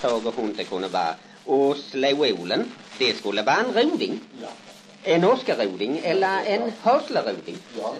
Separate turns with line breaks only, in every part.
Tage hon det kunde vara. Och släolen, det skulle vara en roding.
Ja.
En åskeroding eller en hasleroding.
Ja.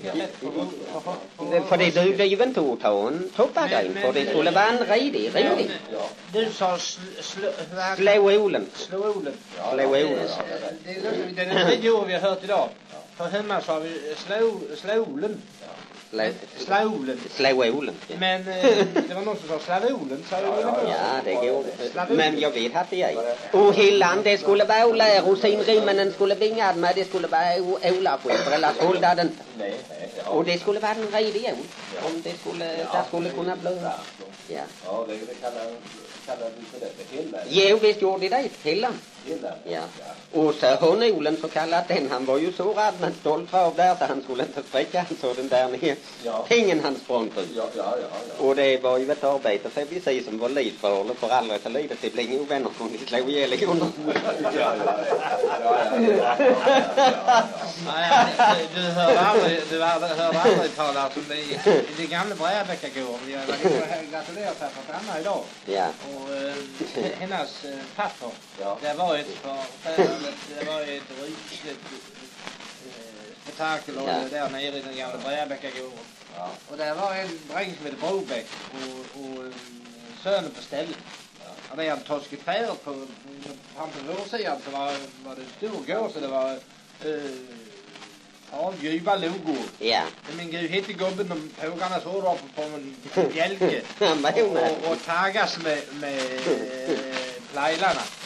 För det dugde ju inte att ta en toppagrein. För det skulle vara en redig roding.
Du sa
Släolen.
slåolen.
Släolen.
Det är en tredje ord vi har hört idag. För hemma sa vi slåolen. Slåolen.
Släolen.
Men det var någon som sa slavolen.
Ja, det går. Men jag vet att det är. Och hyllan, det skulle vara Ola rosinrimmen, den skulle vingad med, det skulle vara Ola skiffer, eller hållda den. Och det skulle vara en redig jord. Om det skulle kunna blöda. Ja.
Ja, det kallar vi för det. Hyllan.
Jo, visst gjorde det, hyllan.
Hyllan.
Ja. Och så honolen så kallat den, han var ju så rad men stolt av där så han skulle inte spräcka han så den där ner.
Ja.
Tingen han sprang ut.
Ja.
Och det var ju ett arbete för vi som var lid för aldrig så lidet det blev inga vänner som vi slog ihjäl i honom.
Du hörde aldrig talas om det i det gamla Brärbäckagården. Jag var gratulerat här för Anna idag.
Ja.
Och hennes papper,
Ja.
det var ett rysligt spektakel där nere i den gamla Brärbäckagården.
Ja.
Och där var en dräng som hette Brobäck och sönen på stället. Han hade tagit färd på vår sidan så var det stor gås så det var avgjuva logo.
Ja.
Men gud hette gubben de pågarna så då på en bjälke
Han var ju med.
och taggas med plajlarna.